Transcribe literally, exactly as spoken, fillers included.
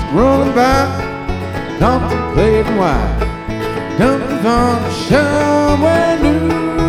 rolling by, contemplating why, coming from somewhere new.